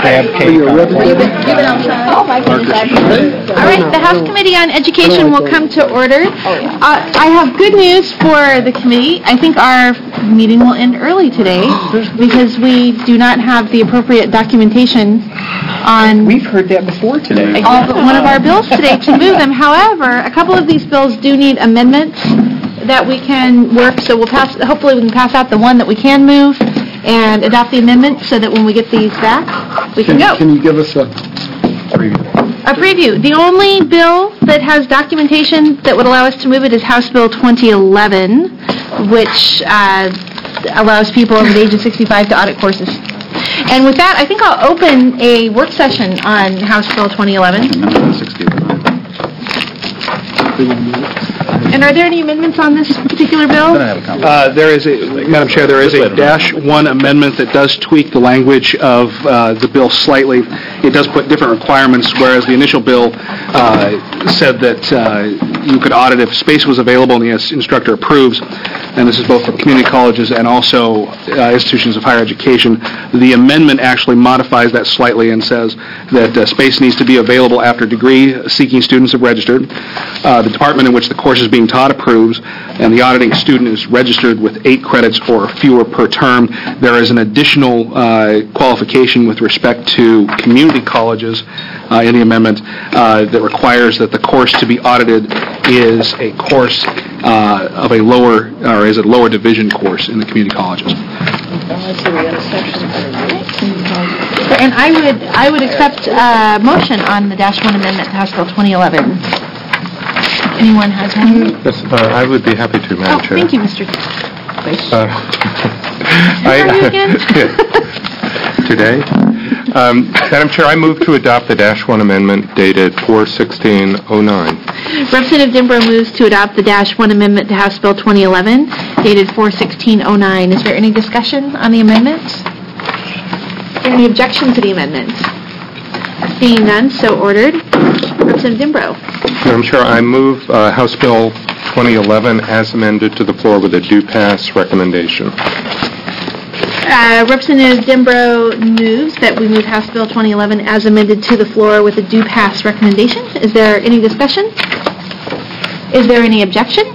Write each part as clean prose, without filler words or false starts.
crab cake. All right, the House Committee on Education will come to order. I have good news for the committee. I think our meeting will end early today because we do not have the appropriate documentation on We've heard that before today. all but one of our bills today to move them. However, a couple of these bills do need amendments that we can work, so hopefully we can pass out the one that we can move and adopt the amendment so that when we get these back, we can go. Can you give us a preview? The only bill that has documentation that would allow us to move it is House Bill 2011, which allows people over the age of 65 to audit courses. And with that, I think I'll open a work session on House Bill 2011. And are there any amendments on this particular bill? Madam Chair, there is a -1 amendment that does tweak the language of the bill slightly. It does put different requirements, whereas the initial bill said that you could audit if space was available and the instructor approves, and this is both for community colleges and also institutions of higher education. The amendment actually modifies that slightly and says that space needs to be available after degree-seeking students have registered, the department in which the course is being taught approves, and the auditing student is registered with 8 credits or fewer per term. There is an additional qualification with respect to community colleges in the amendment that requires that the course to be audited is a course of a lower, or is a lower division course in the community colleges. And I would accept a motion on the -1 amendment to House Bill 2011. Anyone has one? Yes, I would be happy to, Madam Chair. Thank you, Mr. How are you again? Today? Madam Chair, I move to adopt the -1 amendment dated 4/16/09. Representative Dimbrow moves to adopt the -1 amendment to House Bill 2011, dated 4/16/09. Is there any discussion on the amendment? Is there any objection to the amendment? Seeing none, so ordered. Representative Dimbrow. Madam Chair, I move House Bill 2011 as amended to the floor with a due pass recommendation. Representative Dimbrow moves that we move House Bill 2011 as amended to the floor with a due pass recommendation. Is there any discussion? Is there any objection?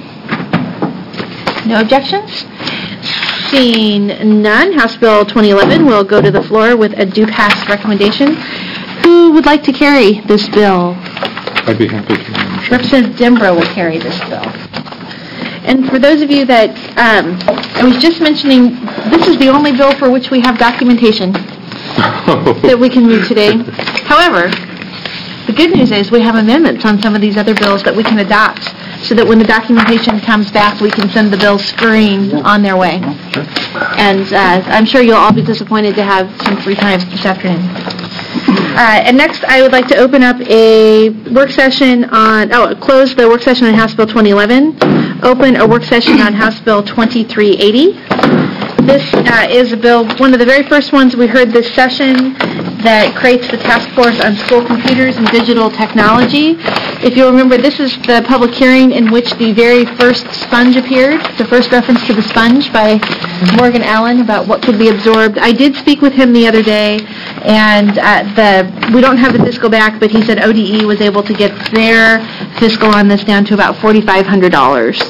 No objections? Seeing none, House Bill 2011 will go to the floor with a due pass recommendation. Who would like to carry this bill? I'd be happy to. Representative Dimbrow will carry this bill. And for those of you that, I was just mentioning, this is the only bill for which we have documentation that we can move today. However, the good news is we have amendments on some of these other bills that we can adopt so that when the documentation comes back, we can send the bills scurrying on their way. And I'm sure you'll all be disappointed to have some free time this afternoon. And next, I would like to open up a work session close the work session on House Bill 2011, open a work session on House Bill 2380. This is a bill, one of the very first ones we heard this session, that creates the Task Force on School Computers and Digital Technology. If you'll remember, this is the public hearing in which the very first sponge appeared, the first reference to the sponge by Morgan Allen about what could be absorbed. I did speak with him the other day, and we don't have the fiscal back, but he said ODE was able to get their fiscal on this down to about $4,500.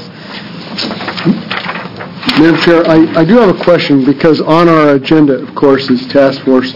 Madam Chair, I do have a question, because on our agenda, of course, is task force.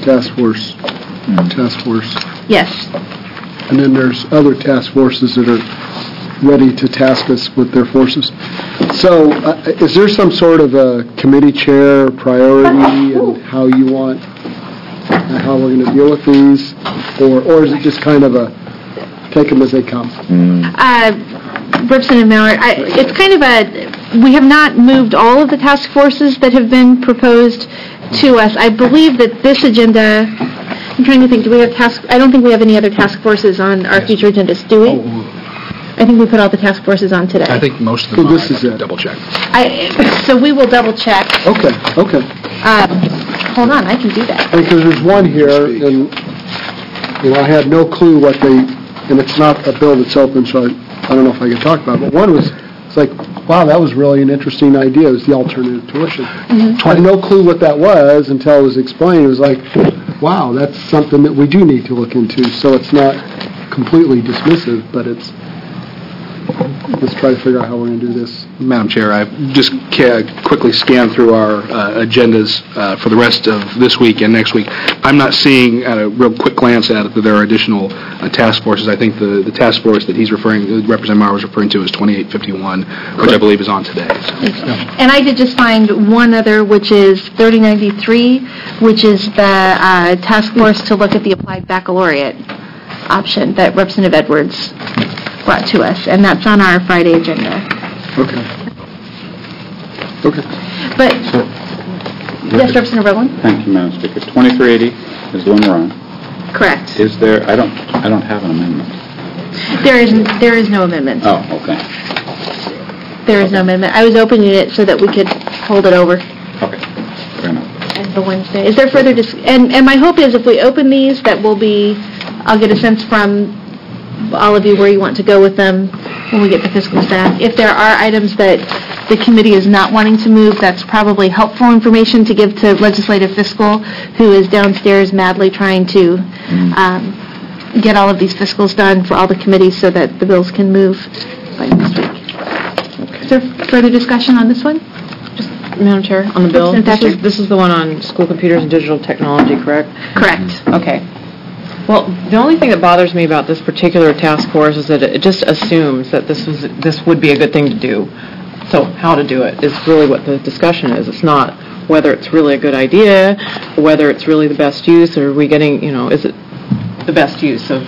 Yes. And then there's other task forces that are ready to task us with their forces. So is there some sort of a committee chair priority and how you want, how we're going to deal with these? Or is it just kind of a take them as they come? Representative Mallard, it's kind of we have not moved all of the task forces that have been proposed to us. I believe that this agenda, I'm trying to think, I don't think we have any other task forces on our future agendas, do we? I think we put all the task forces on today. I think most of them this is it. Double check. So we will double check. Okay. Hold on, I can do that. Because there's one here, and I had no clue what and it's not a bill that's open, so I don't know if I can talk about it, but one was, it's like wow, that was really an interesting idea, it was the alternative tuition. I had no clue what that was until it was explained. It was like, wow, that's something that we do need to look into. So it's not completely dismissive, but let's try to figure out how we're going to do this. Madam Chair, I just quickly scanned through our agendas for the rest of this week and next week. I'm not seeing, at a real quick glance at it, that there are additional task forces. I think the task force that Representative Meyer was referring to is 2851, which I believe is on today. So. And I did just find one other, which is 3093, which is the task force to look at the applied baccalaureate option that Representative Edwards brought to us, and that's on our Friday agenda. Okay. But, yes, Representative Rowland? Thank you, Madam Speaker. 2380 is the one we're on. Correct. Is there, I don't have an amendment. There is no amendment. Oh, okay. There is no amendment. I was opening it so that we could hold it over. Okay, fair enough. And for Wednesday. Is there further and my hope is if we open these, that I'll get a sense from all of you where you want to go with them when we get to fiscal staff. If there are items that the committee is not wanting to move, that's probably helpful information to give to Legislative Fiscal, who is downstairs madly trying to get all of these fiscals done for all the committees so that the bills can move by next week. Okay. Is there further discussion on this one? Madam Chair, on the bill, Representative this is the one on school computers and digital technology, correct? Correct. Okay. Well, the only thing that bothers me about this particular task force is that it just assumes that this would be a good thing to do. So how to do it is really what the discussion is. It's not whether it's really a good idea, whether it's really the best use, or are we getting, is it the best use of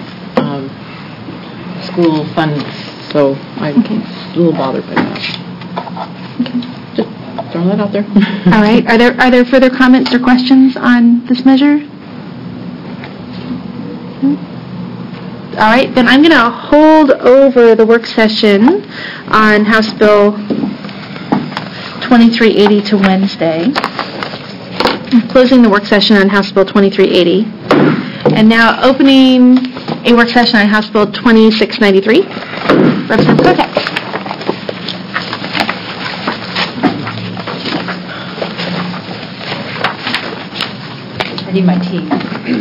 school funds? So I'm a little bothered by that. Okay. Just throwing that out there. All right. Are there further comments or questions on this measure? All right, then I'm going to hold over the work session on House Bill 2380 to Wednesday. I'm closing the work session on House Bill 2380. And now opening a work session on House Bill 2693. Representative Kotek. I need my tea.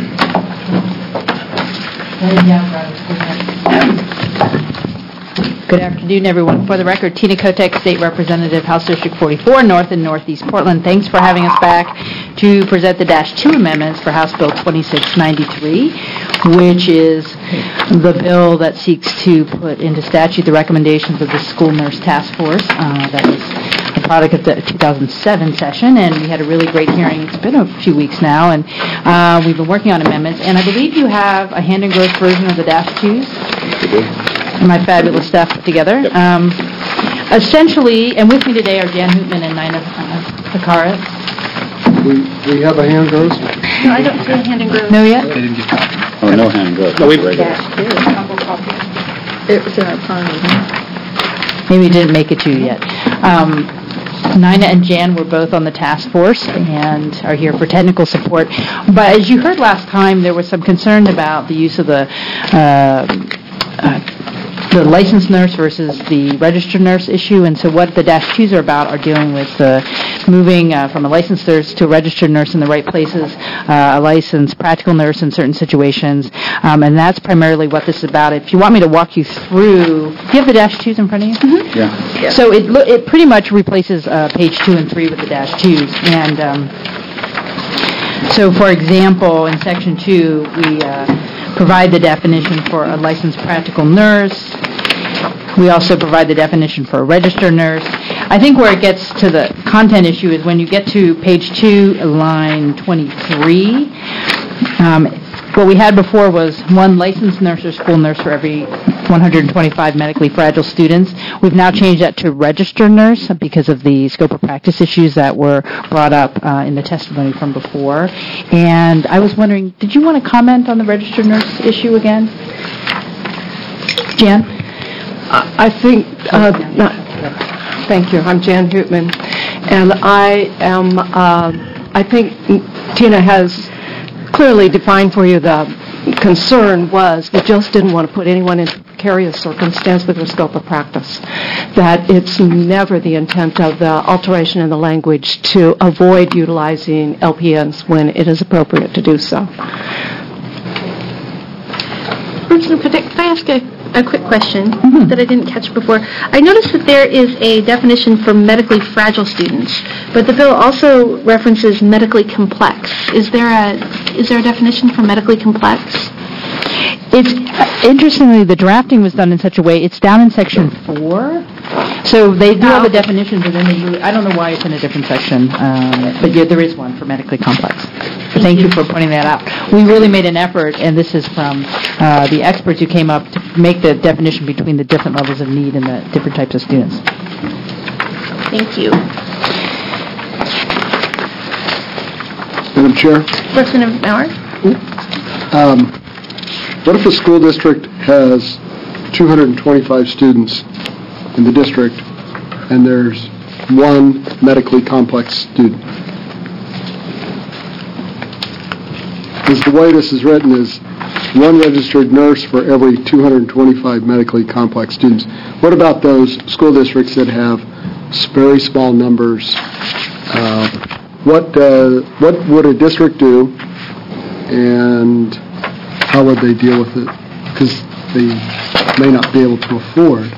Good afternoon, everyone. For the record, Tina Kotek, State Representative, House District 44, North and Northeast Portland. Thanks for having us back to present the -2 amendments for House Bill 2693, which is the bill that seeks to put into statute the recommendations of the School Nurse Task Force. That was a product of the 2007 session, and we had a really great hearing. It's been a few weeks now, and we've been working on amendments. And I believe you have a hand-engrossed version of the -2s. My fabulous staff put together. Yep. Essentially, and with me today are Jan Hootman and Nina Pakaris. We have a hand goes? No, I don't see a hand engrossed. No yet? Oh, no hand goes. No, we've- It's in our phone. Maybe it didn't make it to you yet. Nina and Jan were both on the task force and are here for technical support. But as you heard last time, there was some concern about the use of the licensed nurse versus the registered nurse issue, and so what the -2s are about are dealing with moving from a licensed nurse to a registered nurse in the right places, a licensed practical nurse in certain situations, and that's primarily what this is about. If you want me to walk you through, do you have the -2s in front of you? Mm-hmm. Yeah. So it pretty much replaces page 2 and 3 with the -2s, and so for example, in section 2, we provide the definition for a licensed practical nurse. We also provide the definition for a registered nurse. I think where it gets to the content issue is when you get to page 2, line 23. What we had before was one licensed nurse or school nurse for every 125 medically fragile students. We've now changed that to registered nurse because of the scope of practice issues that were brought up in the testimony from before. And I was wondering, did you want to comment on the registered nurse issue again? Jan? I think, thank you, I'm Jan Hootman, and I think Tina has clearly defined for you the concern was we just didn't want to put anyone in precarious circumstance with the scope of practice, that it's never the intent of the alteration in the language to avoid utilizing LPNs when it is appropriate to do so. Could I ask a quick question that I didn't catch before? I noticed that there is a definition for medically fragile students, but the bill also references medically complex. Is there a definition for medically complex? It's interestingly, the drafting was done in such a way, it's down in section 4. So they do have a definition, but then I don't know why it's in a different section, but yeah, there is one for medically complex. So thank you for pointing that out. We really made an effort, and this is from the experts who came up to make the definition between the different levels of need and the different types of students. Thank you. Madam Chair? Representative Maurer? What if a school district has 225 students in the district and there's one medically complex student? Because the way this is written is one registered nurse for every 225 medically complex students. What about those school districts that have very small numbers? What would a district do, and how would they deal with it? Because they may not be able to afford.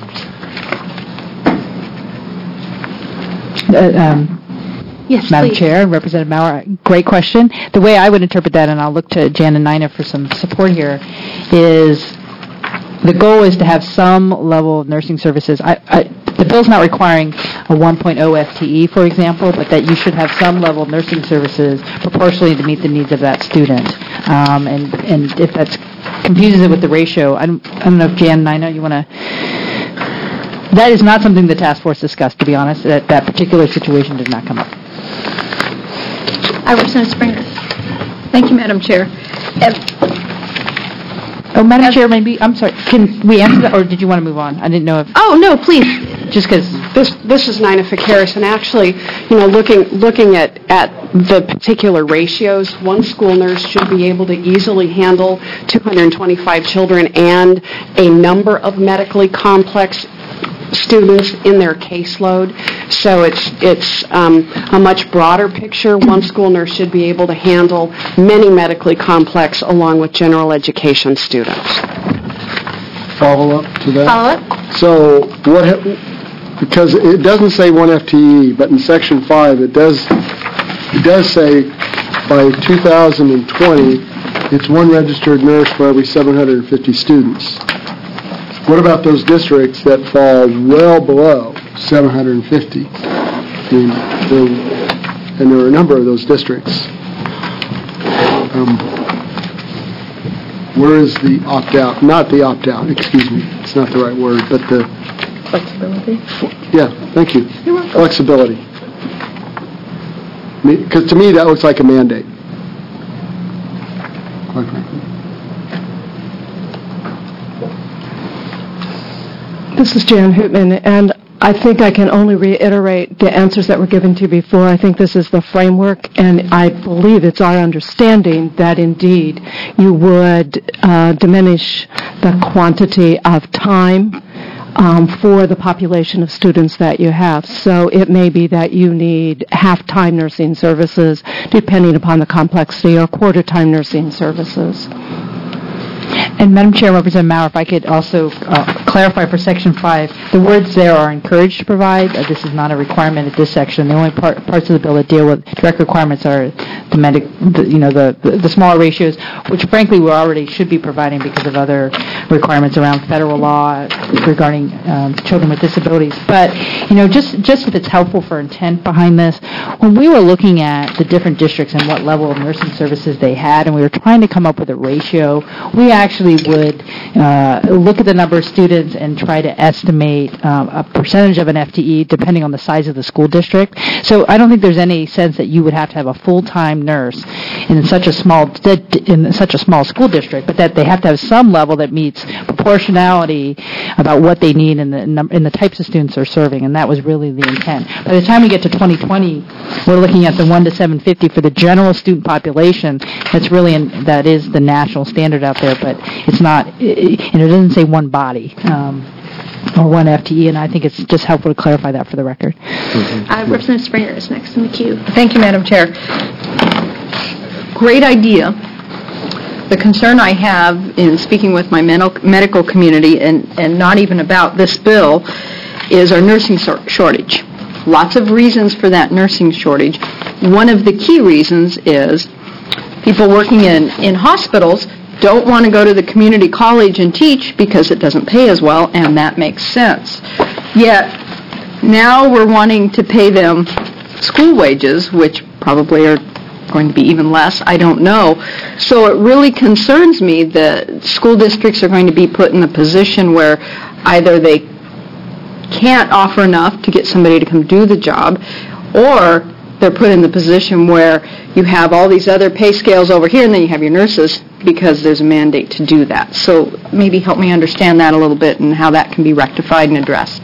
Yes, Madam please. Chair, Representative Maurer, great question. The way I would interpret that, and I'll look to Jan and Nina for some support here, is the goal is to have some level of nursing services. The bill's not requiring a 1.0 FTE, for example, but that you should have some level of nursing services proportionally to meet the needs of that student. And if that confuses it with the ratio, I don't know if Jan, Nina, you want to... That is not something the task force discussed, to be honest. That particular situation did not come up. Representative Springer. Thank you, Madam Chair. Madam Chair, maybe, I'm sorry, can we answer that, or did you want to move on? I didn't know if... Oh, no, please. Just because... This is Nina Fakaris, and actually, looking at the particular ratios, one school nurse should be able to easily handle 225 children and a number of medically complex students in their caseload. So it's a much broader picture. One school nurse should be able to handle many medically complex along with general education students. Follow-up to that? Follow-up? So because it doesn't say 1 FTE, but in Section 5 it does say by 2020 it's one registered nurse for every 750 students. What about those districts that fall well below 750? And there are a number of those districts. Where is the opt-out? Not the opt-out, excuse me. It's not the right word, but the... Flexibility? Yeah, thank you. You're welcome. Flexibility. Because to me, that looks like a mandate. Quite frankly. This is Jan Hootman, and I think I can only reiterate the answers that were given to you before. I think this is the framework, and I believe it's our understanding that indeed you would diminish the quantity of time for the population of students that you have. So it may be that you need half-time nursing services, depending upon the complexity, or quarter-time nursing services. And Madam Chair, Representative Maurer, if I could also clarify for Section 5, the words there are encouraged to provide. This is not a requirement at this section. The only parts of the bill that deal with direct requirements are the smaller ratios, which frankly we already should be providing because of other requirements around federal law regarding children with disabilities. But just if it's helpful for intent behind this, when we were looking at the different districts and what level of nursing services they had, and we were trying to come up with a ratio, we actually would look at the number of students and try to estimate a percentage of an FTE depending on the size of the school district. So I don't think there's any sense that you would have to have a full-time nurse in such a small school district, but that they have to have some level that meets proportionality about what they need and the types of students they're serving, and that was really the intent. By the time we get to 2020, we're looking at the 1 to 750 for the general student population. That is the national standard out there, but it's not, and it doesn't say one body. Or one FTE, and I think it's just helpful to clarify that for the record. Representative Springer is next in the queue. Thank you, Madam Chair. Great idea. The concern I have in speaking with my medical community, and not even about this bill, is our nursing shortage. Lots of reasons for that nursing shortage. One of the key reasons is people working in hospitals don't want to go to the community college and teach because it doesn't pay as well, and that makes sense. Yet, now we're wanting to pay them school wages, which probably are going to be even less, I don't know. So it really concerns me that school districts are going to be put in a position where either they can't offer enough to get somebody to come do the job, or they're put in the position where you have all these other pay scales over here, and then you have your nurses because there's a mandate to do that. So maybe help me understand that a little bit and how that can be rectified and addressed.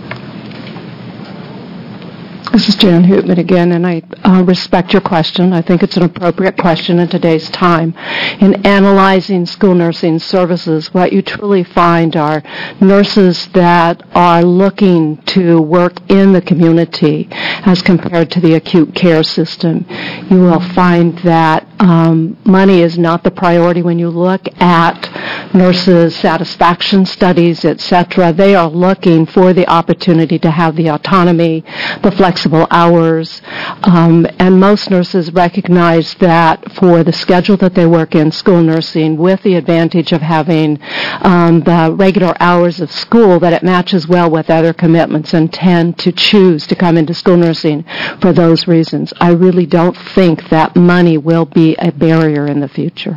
This is Jan Hootman again, and I respect your question. I think it's an appropriate question in today's time. In analyzing school nursing services, what you truly find are nurses that are looking to work in the community as compared to the acute care system. You will find that money is not the priority when you look at nurses' satisfaction studies, etc. They are looking for the opportunity to have the autonomy, the flexibility, hours, and most nurses recognize that for the schedule that they work in school nursing, with the advantage of having the regular hours of school, that it matches well with other commitments and tend to choose to come into school nursing for those reasons. I really don't think that money will be a barrier in the future.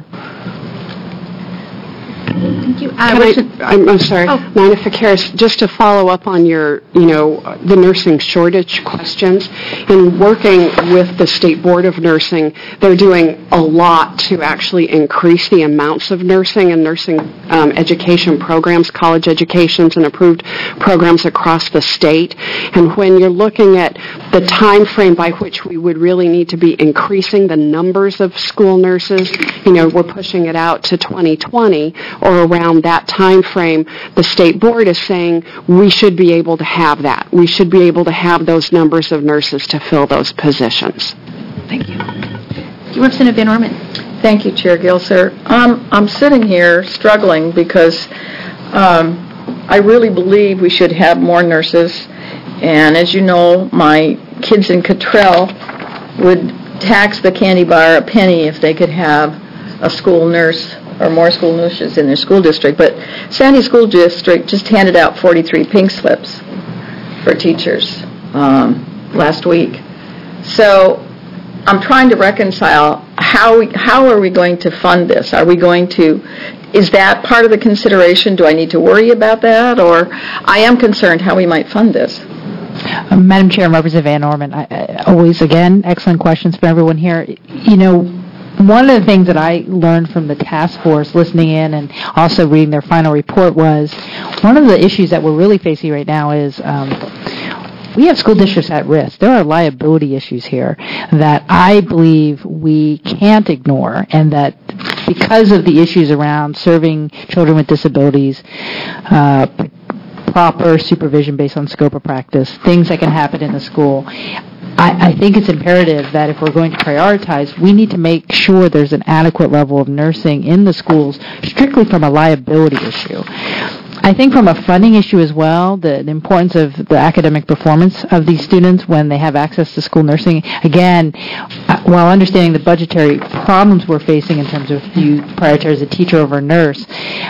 Thank you. I'm sorry, Nina Fakaris, just to follow up on your, the nursing shortage questions. In working with the State Board of Nursing, they're doing a lot to actually increase the amounts of nursing and nursing education programs, college educations, and approved programs across the state. And when you're looking at the time frame by which we would really need to be increasing the numbers of school nurses, we're pushing it out to 2020, or around that time frame, the State Board is saying we should be able to have that. We should be able to have those numbers of nurses to fill those positions. Thank you. Representative Van Orman. Thank you, Chair Gilser. I'm sitting here struggling because I really believe we should have more nurses. And as you know, my kids in Cottrell would tax the candy bar a penny if they could have a school nurse or more school nurses in their school district. But Sandy School District just handed out 43 pink slips for teachers last week. So I'm trying to reconcile how are we going to fund this? Is that part of the consideration? Do I need to worry about that? Or I am concerned how we might fund this. Madam Chair and Representative Van Orman, always, again, excellent questions from everyone here. One of the things that I learned from the task force, listening in and also reading their final report, was one of the issues that we're really facing right now is we have school districts at risk. There are liability issues here that I believe we can't ignore, and that because of the issues around serving children with disabilities, proper supervision based on scope of practice, things that can happen in the school, I think it's imperative that if we're going to prioritize, we need to make sure there's an adequate level of nursing in the schools, strictly from a liability issue. I think from a funding issue as well, the importance of the academic performance of these students when they have access to school nursing. Again, while understanding the budgetary problems we're facing in terms of you prioritize a teacher over a nurse,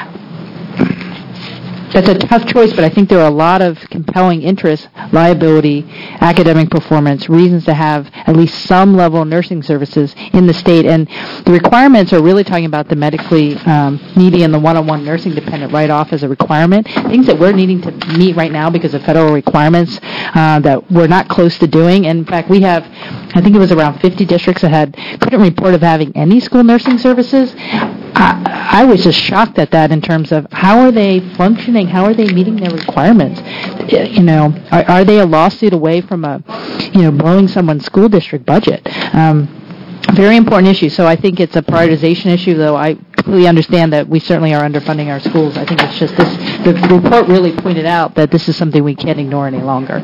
that's a tough choice, but I think there are a lot of compelling interests, liability, academic performance, reasons to have at least some level of nursing services in the state. And the requirements are really talking about the medically needy and the one-on-one nursing dependent right off as a requirement, things that we're needing to meet right now because of federal requirements that we're not close to doing. And in fact, we have, I think it was around 50 districts that couldn't report of having any school nursing services. I was just shocked at that in terms of how are they functioning, how are they meeting their requirements? Are they a lawsuit away from blowing someone's school district budget? Very important issue. So I think it's a prioritization issue, though I completely understand that we certainly are underfunding our schools. I think it's just the report really pointed out that this is something we can't ignore any longer.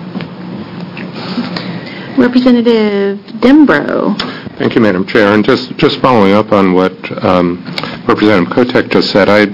Representative Dembro. Thank you, Madam Chair. And just following up on what Representative Kotek just said, I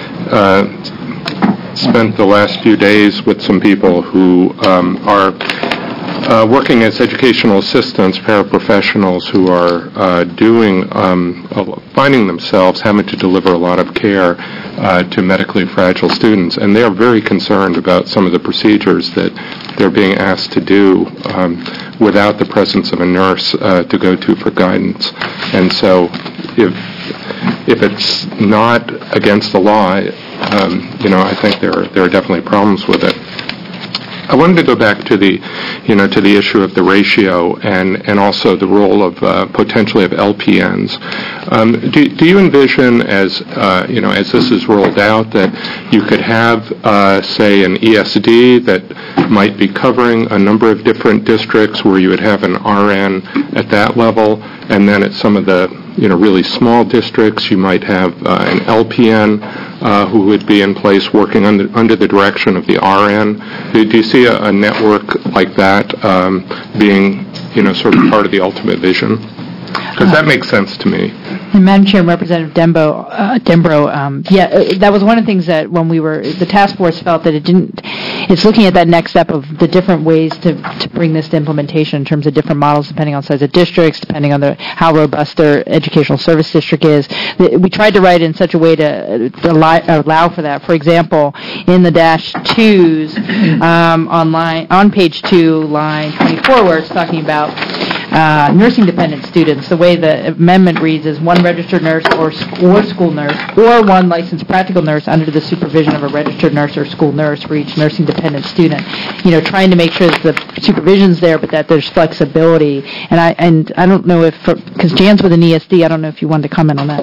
spent the last few days with some people who are working as educational assistants, paraprofessionals who are finding themselves having to deliver a lot of care to medically fragile students, and they are very concerned about some of the procedures that they're being asked to do without the presence of a nurse to go to for guidance. And so if it's not against the law, I think there are definitely problems with it. I wanted to go back to the issue of the ratio and also the role of potentially of LPNs. Do you envision as this is rolled out that you could have say an ESD that might be covering a number of different districts where you would have an RN at that level, and then at some of the really small districts you might have an LPN who would be in place working under the direction of the RN? Do you see a network like that being, sort of part of the ultimate vision? Because that makes sense to me. And Madam Chair, Representative Dembro, that was one of the things that when the task force felt that it's looking at that next step of the different ways to bring this to implementation in terms of different models depending on size of districts, depending on how robust their educational service district is. We tried to write it in such a way to allow for that. For example, in the -2s on page 2, line 24, where it's talking about nursing-dependent students, the way the amendment reads is one registered nurse or school nurse or one licensed practical nurse under the supervision of a registered nurse or school nurse for each nursing-dependent student. Trying to make sure that the supervision's there, but that there's flexibility. And I don't know because Jan's with an ESD, I don't know if you wanted to comment on that.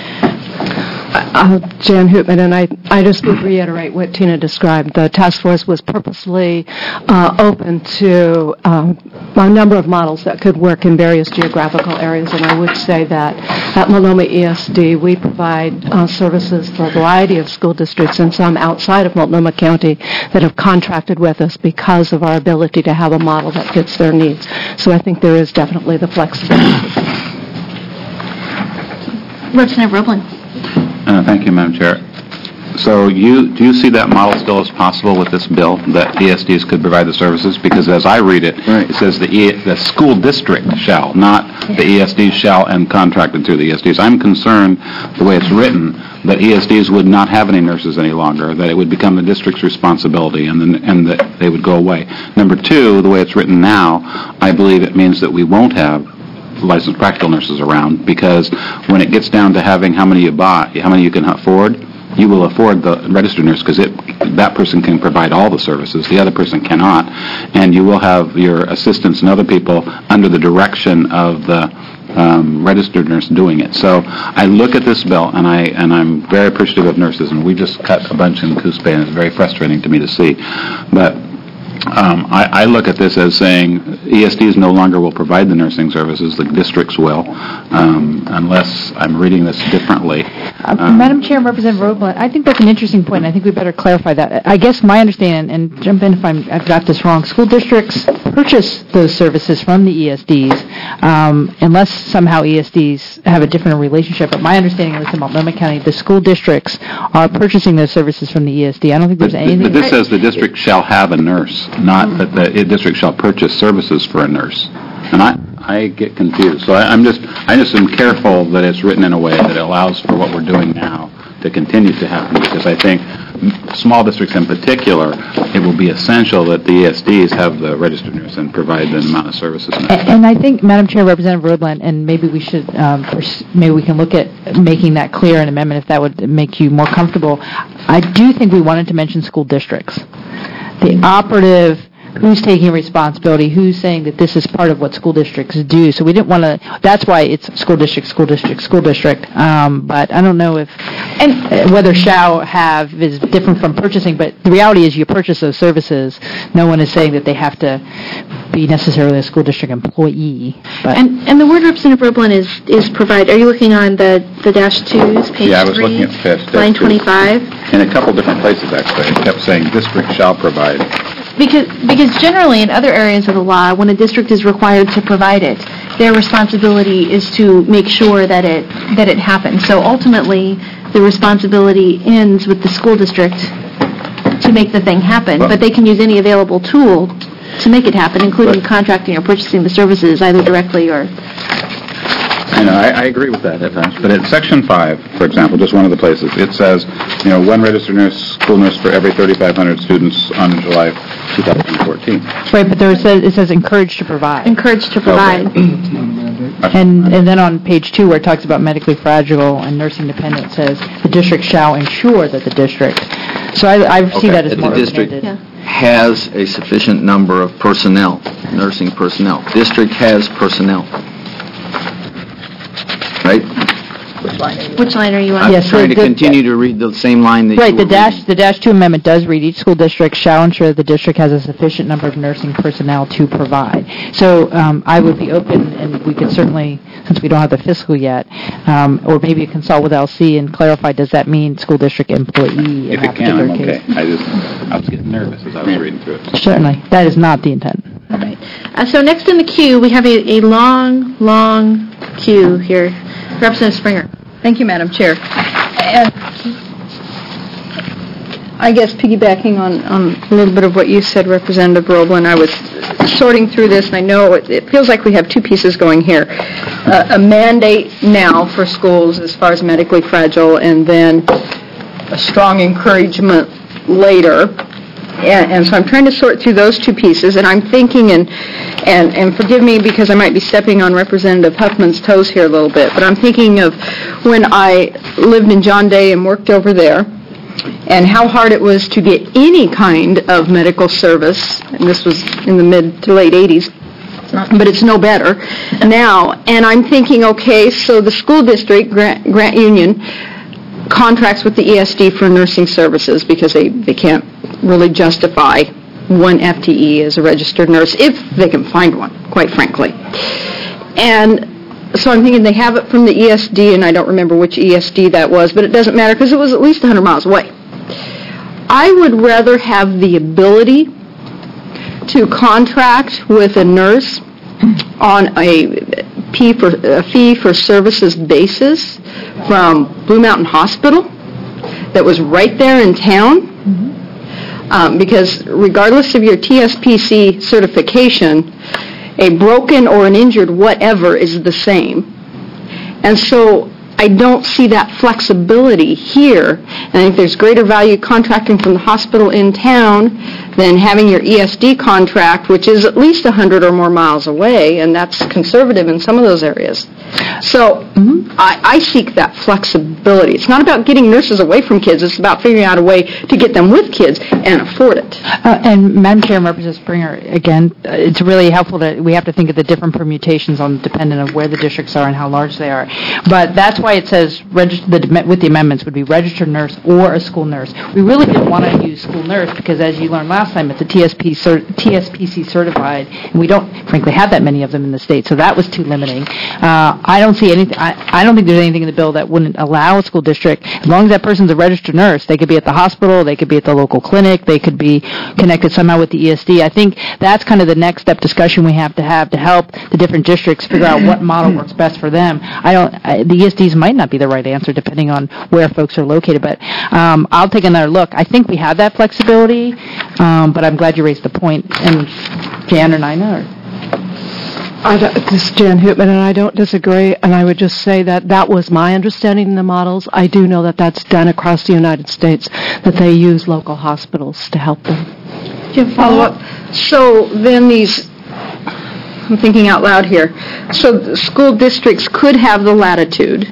Jan Hootman, and I just would reiterate what Tina described. The task force was purposely open to a number of models that could work in various geographical areas, and I would say that at Multnomah ESD we provide services for a variety of school districts and some outside of Multnomah County that have contracted with us because of our ability to have a model that fits their needs. So I think there is definitely the flexibility. Representative Roblin. Thank you, Madam Chair. So do you see that model still as possible with this bill, that ESDs could provide the services? Because as I read it, It says the school district shall, not the ESDs shall and contracted through the ESDs. I'm concerned, the way it's written, that ESDs would not have any nurses any longer, that it would become the district's responsibility and that they would go away. Number two, the way it's written now, I believe it means that we won't have licensed practical nurses around, because when it gets down to having how many you can afford, you will afford the registered nurse because that person can provide all the services, the other person cannot, and you will have your assistants and other people under the direction of the registered nurse doing it. So I look at this bill and I'm very appreciative of nurses, and we just cut a bunch in Coos Bay, and it's very frustrating to me to see. But I look at this as saying ESDs no longer will provide the nursing services, the districts will, unless I'm reading this differently. Madam Chair, Representative Roblin, I think that's an interesting point. I think we better clarify that. I guess my understanding, and jump in if I've got this wrong, school districts purchase those services from the ESDs, unless somehow ESDs have a different relationship. But my understanding is in Multnomah County, the school districts are purchasing those services from the ESD. I don't think there's anything... But this says the district shall have a nurse, not that the district shall purchase services for a nurse. And I get confused. So I just am careful that it's written in a way that allows for what we're doing now to continue to happen, because I think small districts in particular, it will be essential that the ESDs have the registered nurse and provide the amount of services necessary. And I think, Madam Chair, Representative Roblin, and maybe we should, maybe we can look at making that clear in an amendment if that would make you more comfortable. I do think we wanted to mention school districts. The operative who's taking responsibility, who's saying that this is part of what school districts do. So we didn't want to, that's why it's school district, school district, school district. But I don't know if, and whether shall have is different from purchasing, but the reality is you purchase those services. No one is saying that they have to be necessarily a school district employee. But And the word Representative Roblin is provide. Are you looking on the dash twos, page 3? Yeah, I was looking at dash line two. 25. In a couple different places, actually. It kept saying district shall provide. Because generally in other areas of the law, when a district is required to provide it, their responsibility is to make sure that it happens. So ultimately, the responsibility ends with the school district to make the thing happen, but they can use any available tool to make it happen, including contracting or purchasing the services either directly or... I know, I agree with that at times. But at Section 5, for example, just one of the places, it says, one registered school nurse for every 3,500 students on July 2014. right, but it says encouraged to provide. Encouraged to provide. And then on page 2, where it talks about medically fragile and nursing dependent, it says the district shall ensure that the district. So I see that as more the district open-ended. has a sufficient number of personnel, nursing personnel. District has personnel. Right? Which line are you on? I'm Yes, trying to the- continue to read the same line that Right, you were the dash 2 amendment does read, each school district shall ensure that the district has a sufficient number of nursing personnel to provide. So I would be open, and we could certainly, since we don't have the fiscal yet, or maybe consult with LC and clarify, does that mean school district employee in If that it can, I'm particular okay. case? I was getting nervous as I was reading through it. Certainly, that is not the intent. All right. So next in the queue, we have a long queue here. Representative Springer. Thank you, Madam Chair. And I guess piggybacking on a little bit of what you said, Representative Roblin, I was sorting through this, and I know it feels like we have two pieces going here. A mandate now for schools as far as medically fragile, and then a strong encouragement later. And so I'm trying to sort through those two pieces, and I'm thinking, and forgive me because I might be stepping on Representative Huffman's toes here a little bit, but I'm thinking of when I lived in John Day and worked over there, and how hard it was to get any kind of medical service, and this was in the mid to late 80s, but it's no better now. And I'm thinking, okay, so the school district, Grant Union, contracts with the ESD for nursing services because they can't really justify one FTE as a registered nurse, if they can find one, quite frankly. And so I'm thinking they have it from the ESD, and I don't remember which ESD that was, but it doesn't matter because it was at least 100 miles away. I would rather have the ability to contract with a nurse on a fee for services basis from Blue Mountain Hospital that was right there in town. Because regardless of your TSPC certification, a broken or an injured whatever is the same. And so I don't see that flexibility here. And I think there's greater value contracting from the hospital in town than having your ESD contract, which is at least 100 or more miles away, and that's conservative in some of those areas. So I seek that flexibility. It's not about getting nurses away from kids. It's about figuring out a way to get them with kids and afford it. And Madam Chair and Representative Springer, again, it's really helpful that we have to think of the different permutations on dependent of where the districts are and how large they are. But that's why it says with the amendments would be registered nurse or a school nurse. We really didn't want to use school nurse because, as you learned last time, it's a TSPC certified, and we don't, frankly, have that many of them in the state, so that was too limiting. I don't see anything. I don't think there's anything in the bill that wouldn't allow a school district, as long as that person's a registered nurse. They could be at the hospital, they could be at the local clinic, they could be connected somehow with the ESD. I think that's kind of the next step discussion we have to help the different districts figure out what model works best for them. The ESDs might not be the right answer depending on where folks are located, but I'll take another look. I think we have that flexibility, but I'm glad you raised the point. And Jan or Nina? This is Jan Hootman, and I don't disagree, and I would just say that was my understanding in the models. I do know that that's done across the United States, that they use local hospitals to help them. Do you have follow-up? So then I'm thinking out loud here, so the school districts could have the latitude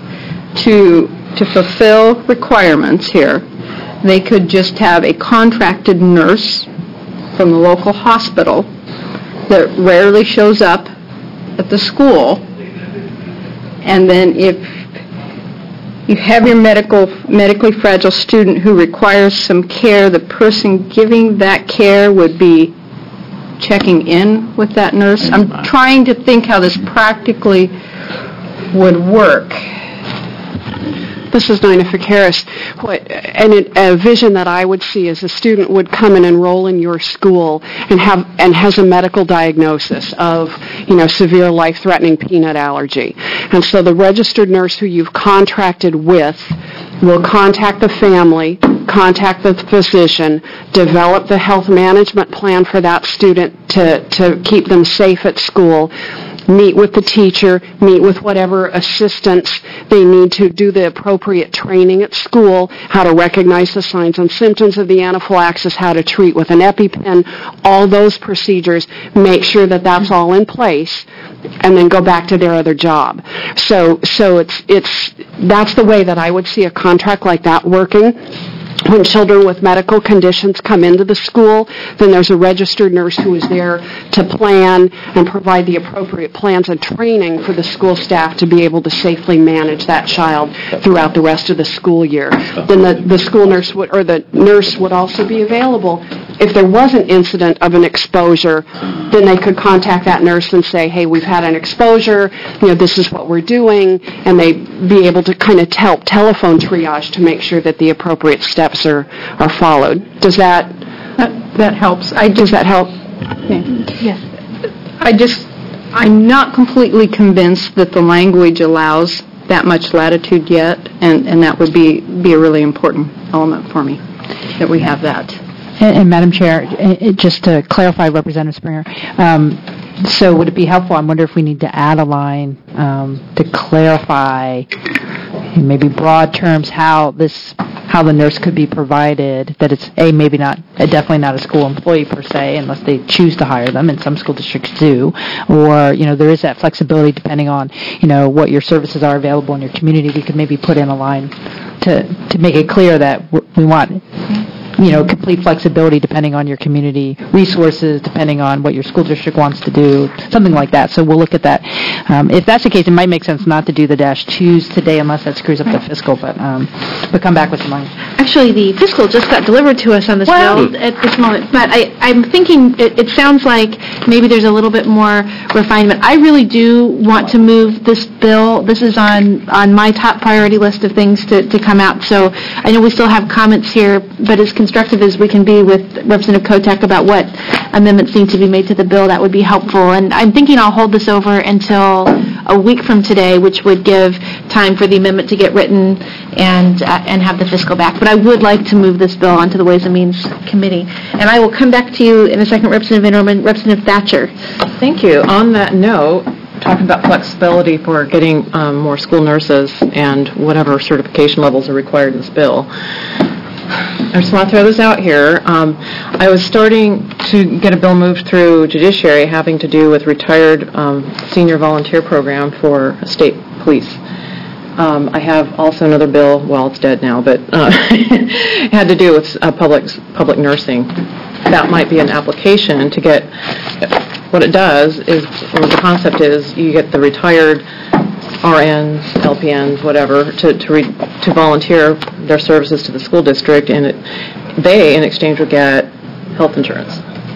to fulfill requirements here. They could just have a contracted nurse from the local hospital that rarely shows up at the school, and then if you have your medically fragile student who requires some care, the person giving that care would be checking in with that nurse. I'm trying to think how this practically would work. This is Nina Fakaris. A vision that I would see is a student would come and enroll in your school and has a medical diagnosis of, severe life-threatening peanut allergy. And so the registered nurse who you've contracted with will contact the family, contact the physician, develop the health management plan for that student to keep them safe at school, meet with the teacher, meet with whatever assistants they need to do the appropriate training at school, how to recognize the signs and symptoms of the anaphylaxis, how to treat with an EpiPen, all those procedures, make sure that that's all in place, and then go back to their other job. So that's the way that I would see a contract like that working. When children with medical conditions come into the school, then there's a registered nurse who is there to plan and provide the appropriate plans and training for the school staff to be able to safely manage that child throughout the rest of the school year. Then the school nurse or the nurse would also be available. If there was an incident of an exposure, then they could contact that nurse and say, hey, we've had an exposure, this is what we're doing, and they'd be able to kind of telephone triage to make sure that the appropriate steps are followed. Does that helps. Does that help? Yes. I'm not completely convinced that the language allows that much latitude yet, and that would be a really important element for me, that we have that. And Madam Chair, just to clarify, Representative Springer, so would it be helpful, I wonder if we need to add a line to clarify in maybe broad terms how the nurse could be provided, that it's definitely not a school employee per se, unless they choose to hire them, and some school districts do, or, there is that flexibility depending on, what your services are available in your community. We could maybe put in a line to make it clear that we want complete flexibility depending on your community resources, depending on what your school district wants to do, something like that. So we'll look at that. If that's the case, it might make sense not to do the -2s today unless that screws up the fiscal, but come back with some money. Actually, the fiscal just got delivered to us on this bill at this moment, but I'm thinking it sounds like maybe there's a little bit more refinement. I really do want to move this bill. This is on my top priority list of things to come out. So I know we still have comments here, but as constructive as we can be with Representative Kotek about what amendments need to be made to the bill, that would be helpful. And I'm thinking I'll hold this over until a week from today, which would give time for the amendment to get written and have the fiscal back. But I would like to move this bill onto the Ways and Means Committee. And I will come back to you in a second, Representative Inderman. Representative Thatcher. Thank you. On that note, talking about flexibility for getting more school nurses and whatever certification levels are required in this bill, I just want to throw this out here. I was starting to get a bill moved through Judiciary having to do with retired senior volunteer program for state police. I have also another bill, well, it's dead now, but it had to do with public nursing. That might be an application to get, what it does is, or the concept is, you get the retired RNs, LPNs, whatever, to volunteer their services to the school district, and they, in exchange, would get health insurance.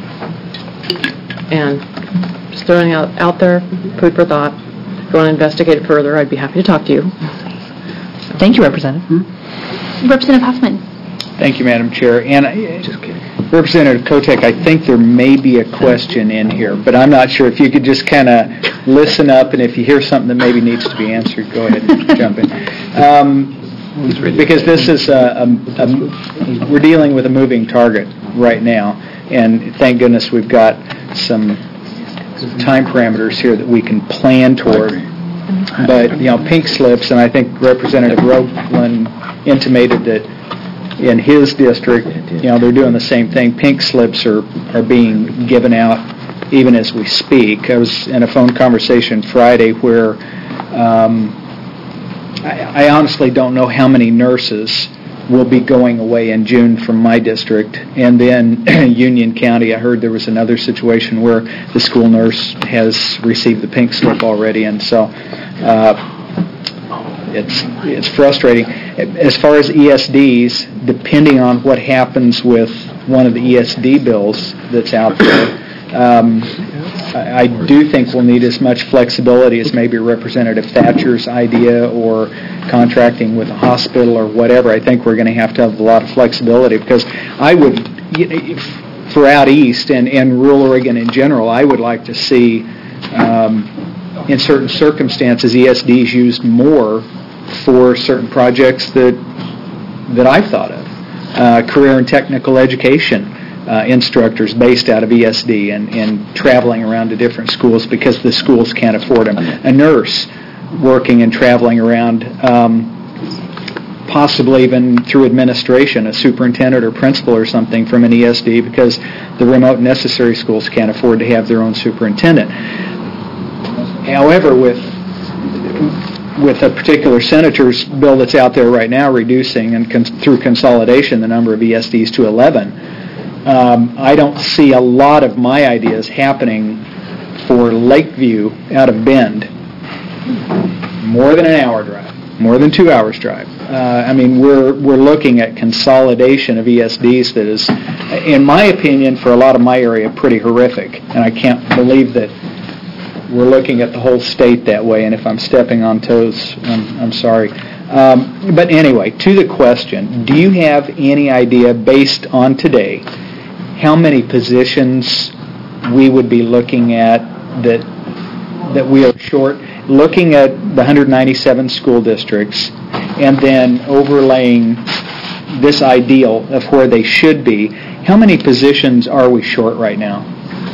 And just throwing it out there, food for thought. If you want to investigate it further, I'd be happy to talk to you. Thank you, Representative. Representative Huffman. Thank you, Madam Chair. And Representative Kotek, I think there may be a question in here, but I'm not sure. If you could just kind of listen up, and if you hear something that maybe needs to be answered, go ahead and jump in. Because this is we're dealing with a moving target right now, and thank goodness we've got some time parameters here that we can plan toward. But, pink slips, and I think Representative Ropeland intimated that in his district, they're doing the same thing. Pink slips are being given out even as we speak. I was in a phone conversation Friday where I honestly don't know how many nurses will be going away in June from my district. And then Union County, I heard there was another situation where the school nurse has received the pink slip already, and so it's frustrating. As far as ESDs, depending on what happens with one of the ESD bills that's out there, I do think we'll need as much flexibility as maybe Representative Thatcher's idea or contracting with a hospital or whatever. I think we're going to have a lot of flexibility, because I would, for out east and rural Oregon in general, I would like to see, in certain circumstances, ESDs used more for certain projects that I've thought of. Career and technical education instructors based out of ESD and traveling around to different schools because the schools can't afford them. A nurse working and traveling around, possibly even through administration, a superintendent or principal or something from an ESD, because the remote necessary schools can't afford to have their own superintendent. However, with a particular senator's bill that's out there right now reducing and through consolidation the number of ESDs to 11, I don't see a lot of my ideas happening for Lakeview out of Bend. More than an hour drive, more than 2 hours drive. I mean, we're looking at consolidation of ESDs that is, in my opinion, for a lot of my area, pretty horrific. And I can't believe that we're looking at the whole state that way. And if I'm stepping on toes, I'm sorry. But anyway, to the question, do you have any idea, based on today, how many positions we would be looking at that we are short? Looking at the 197 school districts and then overlaying this ideal of where they should be, how many positions are we short right now?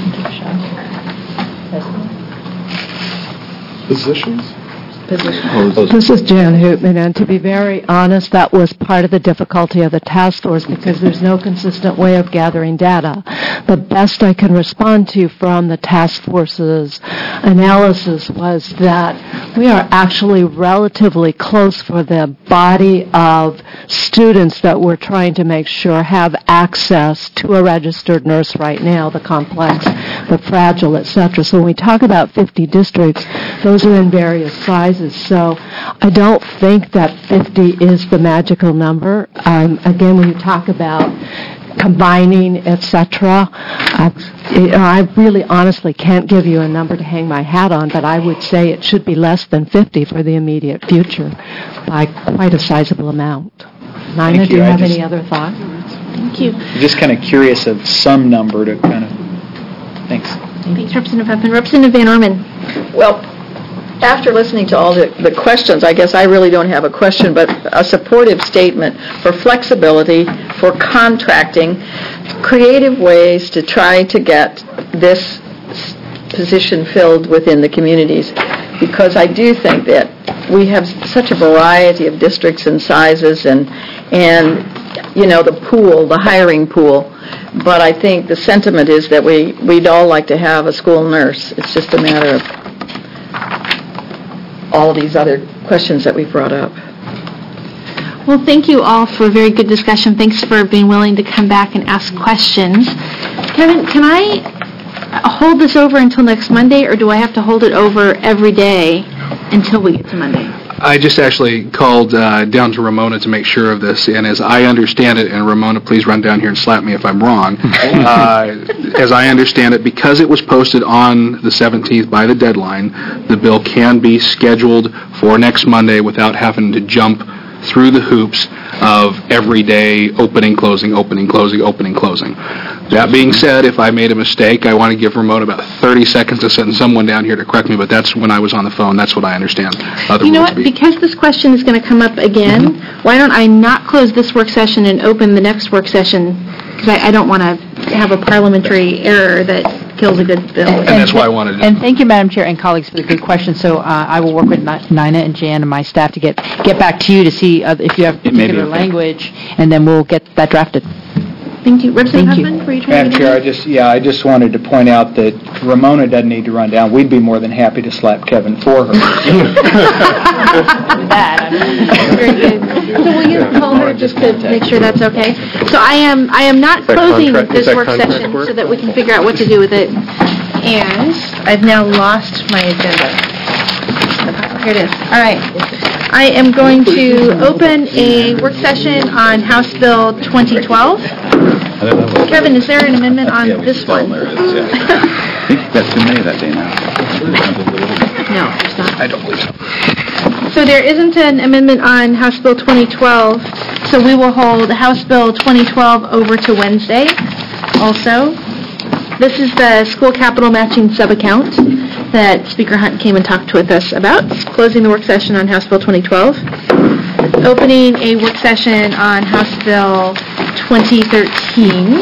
Positions? This is Jan Hootman, and to be very honest, that was part of the difficulty of the task force, because there's no consistent way of gathering data. The best I can respond to from the task force's analysis was that we are actually relatively close for the body of students that we're trying to make sure have access to a registered nurse right now, the complex, the fragile, etc. So when we talk about 50 districts, those are in various sizes. So I don't think that 50 is the magical number. Again, when you talk about combining, etc., I really honestly can't give you a number to hang my hat on, but I would say it should be less than 50 for the immediate future by quite a sizable amount. Nina, do you have any other thoughts? Thank you. I'm just kind of curious of some number to kind of... Thanks. Thanks, Representative Huffman. Representative Van Orman. Well, after listening to all the questions, I guess I really don't have a question, but a supportive statement for flexibility, for contracting, creative ways to try to get this position filled within the communities, because I do think that we have such a variety of districts and sizes and you know, the pool, the hiring pool. But I think the sentiment is that we'd all like to have a school nurse. It's just a matter of all these other questions that we brought up. Well, thank you all for a very good discussion. Thanks for being willing to come back and ask questions. Kevin, can I hold this over until next Monday, or do I have to hold it over every day until we get to Monday? I just actually called down to Ramona to make sure of this, and as I understand it, and Ramona, please run down here and slap me if I'm wrong, as I understand it, because it was posted on the 17th by the deadline, the bill can be scheduled for next Monday without having to jump through the hoops of every day opening, closing, opening, closing, opening, closing. That being said, if I made a mistake, I want to give Ramona about 30 seconds to send someone down here to correct me, but that's when I was on the phone. That's what I understand. You know what? Because this question is going to come up again, why don't I not close this work session and open the next work session? Because I don't want to have a parliamentary error that kills a good bill. And that's why I wanted to. And thank you, Madam Chair and colleagues, for the good question. So I will work with Nina and Jan and my staff to get back to you to see if you have particular language, and then we'll get that drafted. Thank you. Representative Huffman, were you trying to Madam Chair, I just wanted to point out that Ramona doesn't need to run down. We'd be more than happy to slap Kevin for her. Very good. So will you call her just to make sure that's okay. So I am not closing this work session so that we can figure out what to do with it. And I've now lost my agenda. Here it is. All right. I am going to open a work session on House Bill 2012. Kevin, is there an amendment on this one? There is, yeah. I think you've got too many that day now. No, there's not. I don't believe so. So there isn't an amendment on House Bill 2012, so we will hold House Bill 2012 over to Wednesday also. This is the school capital matching sub-account that Speaker Hunt came and talked with us about. Closing the work session on House Bill 2012. Opening a work session on House Bill 2013.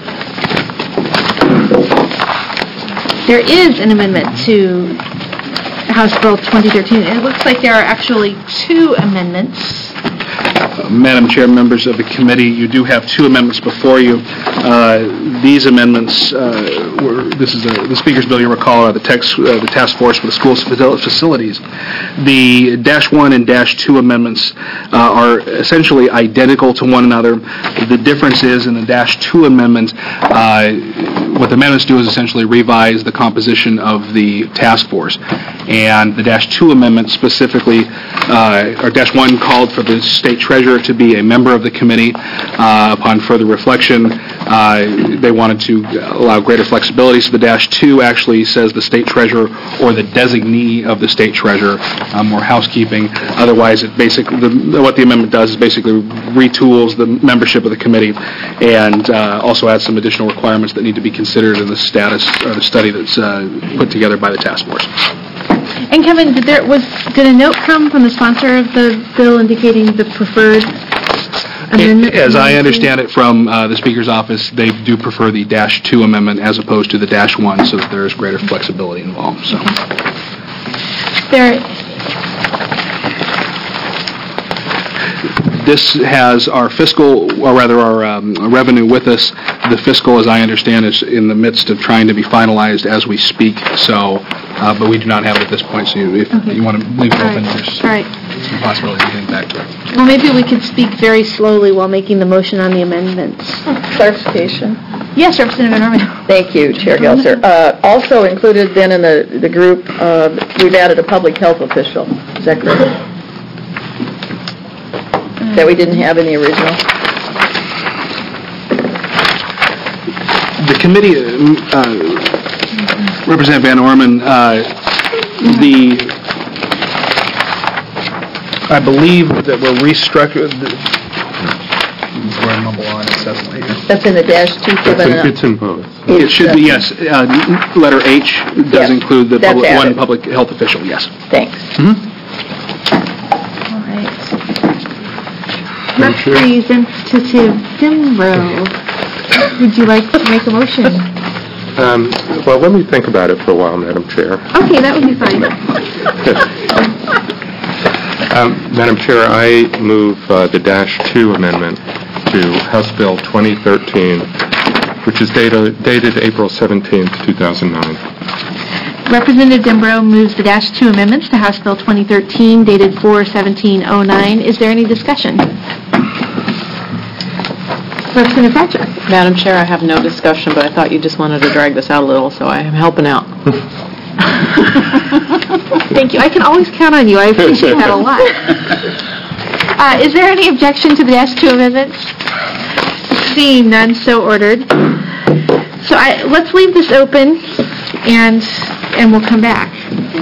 There is an amendment to House Bill 2013. It looks like there are actually two amendments. Madam Chair, members of the committee, you do have two amendments before you. These amendments this is the Speaker's bill, you recall, are the task force for the school's facilities. The -1 and -2 amendments are essentially identical to one another. The difference is in the -2 amendment, what the amendments do is essentially revise the composition of the task force. And the -2 amendment specifically, or -1 called for the state treasurer to be a member of the committee. Upon further reflection, they wanted to allow greater flexibility, so the -2 actually says the state treasurer or the designee of the state treasurer, more housekeeping. Otherwise, what the amendment does is basically retools the membership of the committee and also adds some additional requirements that need to be considered in the status or the study that's put together by the task force. And Kevin, did a note come from the sponsor of the bill indicating the preferred amendment? As I understand it from the Speaker's office, they do prefer the -2 amendment as opposed to the -1, so that there is greater flexibility involved. So. This has our fiscal, or rather our revenue with us. The fiscal, as I understand, is in the midst of trying to be finalized as we speak. So, but we do not have it at this point. So, if you want to leave it open, there's some possibility of getting back to it. Well, maybe we could speak very slowly while making the motion on the amendments. Clarification. Yes, Representative Norman. Thank you, Chair Gelser. Also included then in the group, we've added a public health official. Is that correct? That we didn't have in the original? The committee, Representative Van Orman, I believe that we're restructured. That's in the -2. It's in both. It should be, yes. Letter H does include the one public health official, yes. Thanks. Representative Dimbrow, would you like to make a motion? Well, let me think about it for a while, Madam Chair. Okay, that would be fine. Madam Chair, I move the -2 amendment to House Bill 2013, which is dated April 17th, 2009. Representative Dimbrow moves the -2 amendments to House Bill 2013, dated 4/17/09. Is there any discussion? Representative Thatcher. Madam Chair, I have no discussion, but I thought you just wanted to drag this out a little, so I am helping out. Thank you. I can always count on you. I appreciate that a lot. Is there any objection to the -2 amendments? Seeing none, so ordered. So let's leave this open, and we'll come back.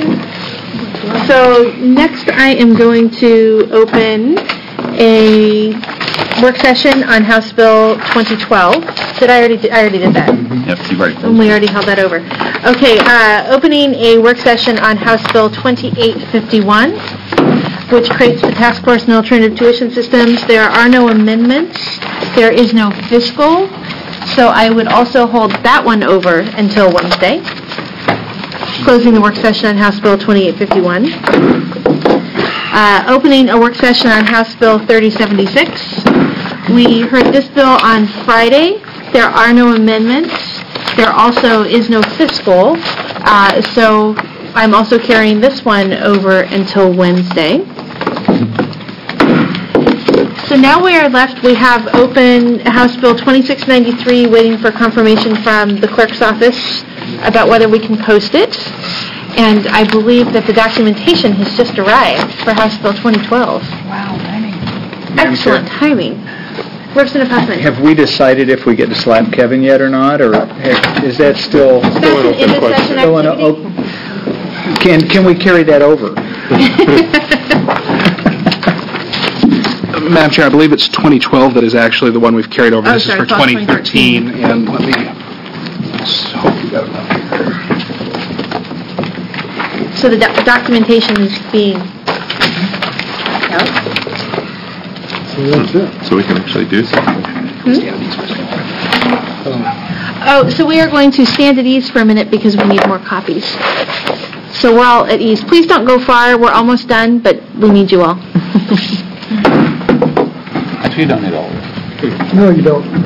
So next I am going to open a work session on House Bill 2012. I already did that. Yep, you've already. We already held that over. Okay, opening a work session on House Bill 2851, which creates the Task Force on Alternative Tuition Systems. There are no amendments. There is no fiscal. So I would also hold that one over until Wednesday. Closing the work session on House Bill 2851. Opening a work session on House Bill 3076. We heard this bill on Friday. There are no amendments. There also is no fiscal. So I'm also carrying this one over until Wednesday. So now we are left, we have open House Bill 2693, waiting for confirmation from the clerk's office about whether we can post it. And I believe that the documentation has just arrived for House Bill 2012. Wow, timing. Excellent timing. Representative Huffman. Have we decided if we get to slap Kevin yet or not, or is that still? That's an in-session Still an activity. Can we carry that over? Madam Chair, I believe it's 2012 that is actually the one we've carried over. Oh, This sorry, is for I thought 2013, and let's hope we got enough here. So the documentation is being... No? So we can actually do something. Oh, so we are going to stand at ease for a minute because we need more copies. So we're all at ease. Please don't go far. We're almost done, but we need you all. Actually, you don't need all of it. No, you don't.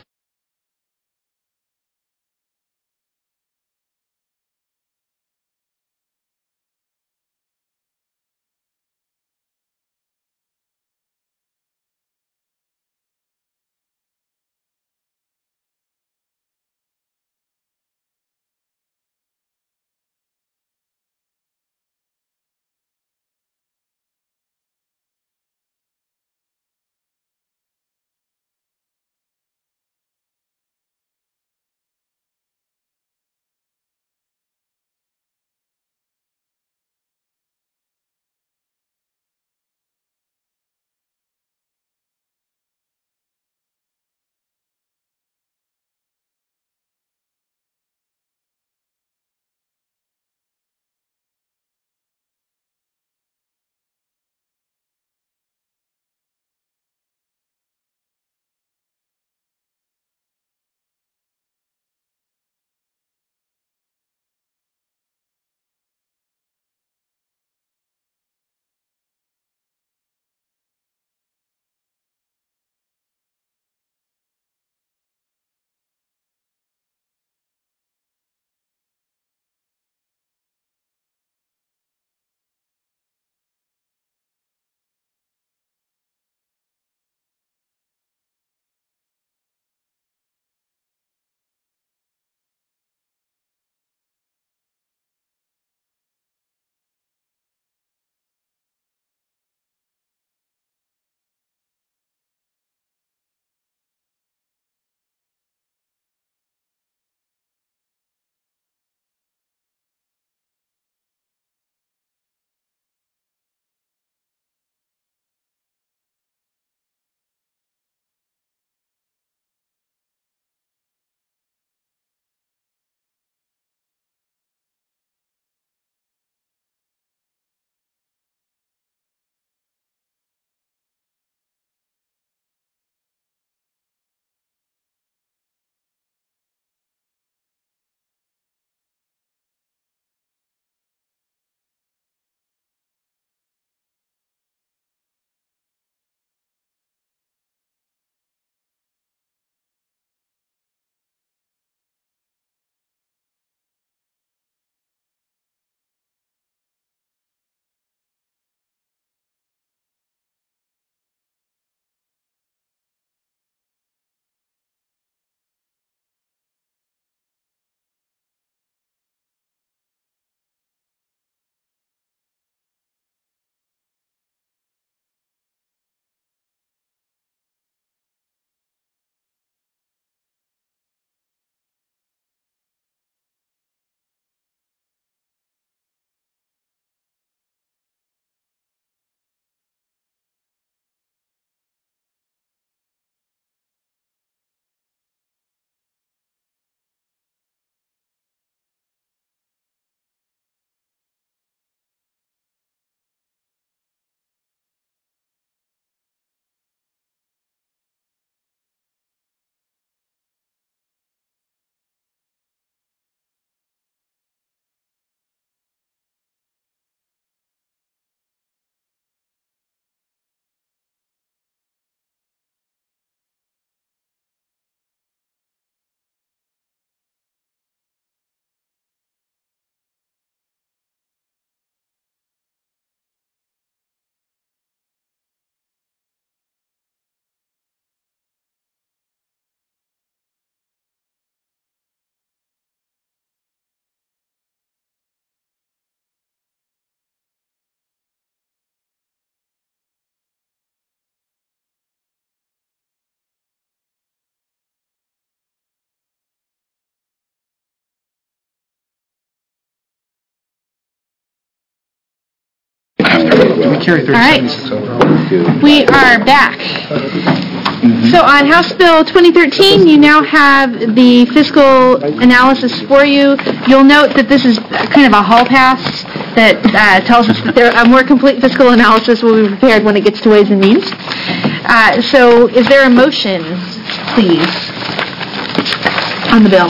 We carry All right. 3076 over. We are back. So on House Bill 2013, you now have the fiscal analysis for you. You'll note that this is kind of a hall pass that tells us that a more complete fiscal analysis will be prepared when it gets to Ways and Means. So is there a motion, please, on the bill?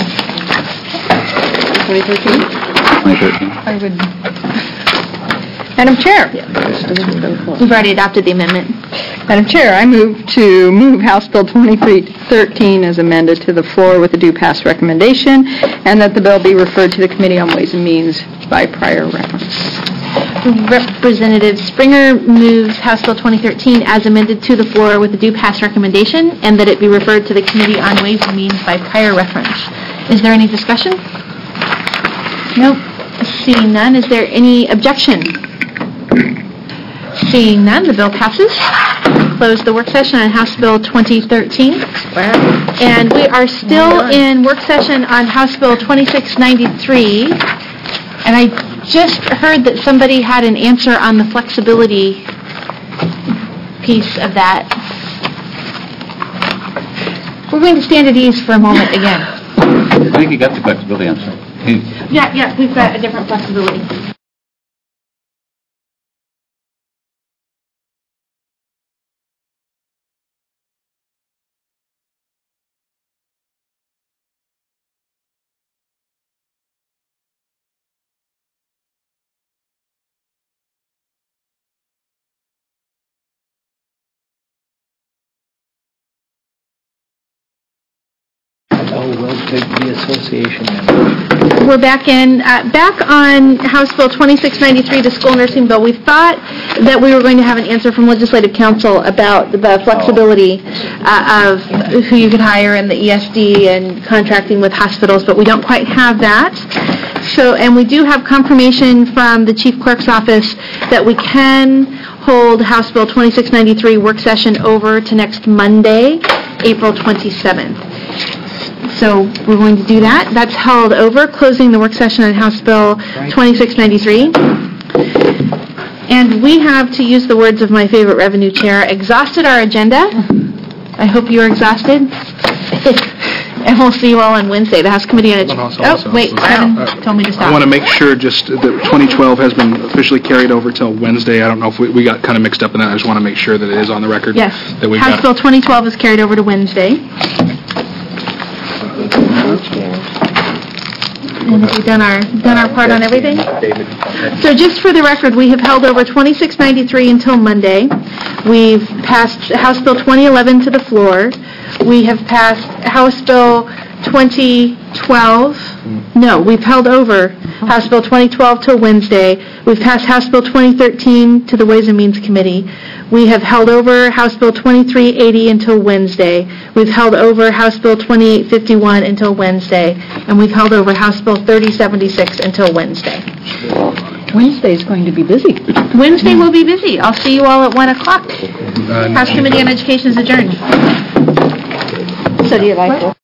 2013? 2013. I would... Madam Chair. We've already adopted the amendment. Madam Chair, I move to move House Bill 2313 as amended to the floor with a due pass recommendation, and that the bill be referred to the Committee on Ways and Means by prior reference. Representative Springer moves House Bill 2013 as amended to the floor with a due pass recommendation, and that it be referred to the Committee on Ways and Means by prior reference. Is there any discussion? Nope. Seeing none, is there any objection? Seeing none, the bill passes. Close the work session on House Bill 2013. And we are still in work session on House Bill 2693. And I just heard that somebody had an answer on the flexibility piece of that. We're going to stand at ease for a moment again. I think you got the flexibility answer. Yeah, we've got a different flexibility. The association member. We're back on House Bill 2693, the school nursing bill. We thought that we were going to have an answer from Legislative Council about the flexibility of who you could hire in the ESD and contracting with hospitals, but we don't quite have that. So, and we do have confirmation from the Chief Clerk's office that we can hold House Bill 2693 work session over to next Monday, April 27th. So we're going to do that. That's held over, closing the work session on House Bill 2693. And we have, to use the words of my favorite revenue chair, exhausted our agenda. I hope you are exhausted. And we'll see you all on Wednesday. The House Committee on Education. Oh, wait, Kevin told me to stop. I want to make sure just that 2012 has been officially carried over till Wednesday. I don't know if we got kind of mixed up in that. I just want to make sure that it is on the record. Yes. That we House Bill 2012 is carried over to Wednesday. And have we done our part on everything? So just for the record, we have held over 2693 until Monday. We've passed House Bill 2011 to the floor. We have passed House Bill 2012. No, we've held over House Bill 2012 till Wednesday. We've passed House Bill 2013 to the Ways and Means Committee. We have held over House Bill 2380 until Wednesday. We've held over House Bill 2851 until Wednesday. And we've held over House Bill 3076 until Wednesday. Wednesday's going to be busy. Wednesday will be busy. I'll see you all at 1 o'clock. House Committee on Education is adjourned. So do you like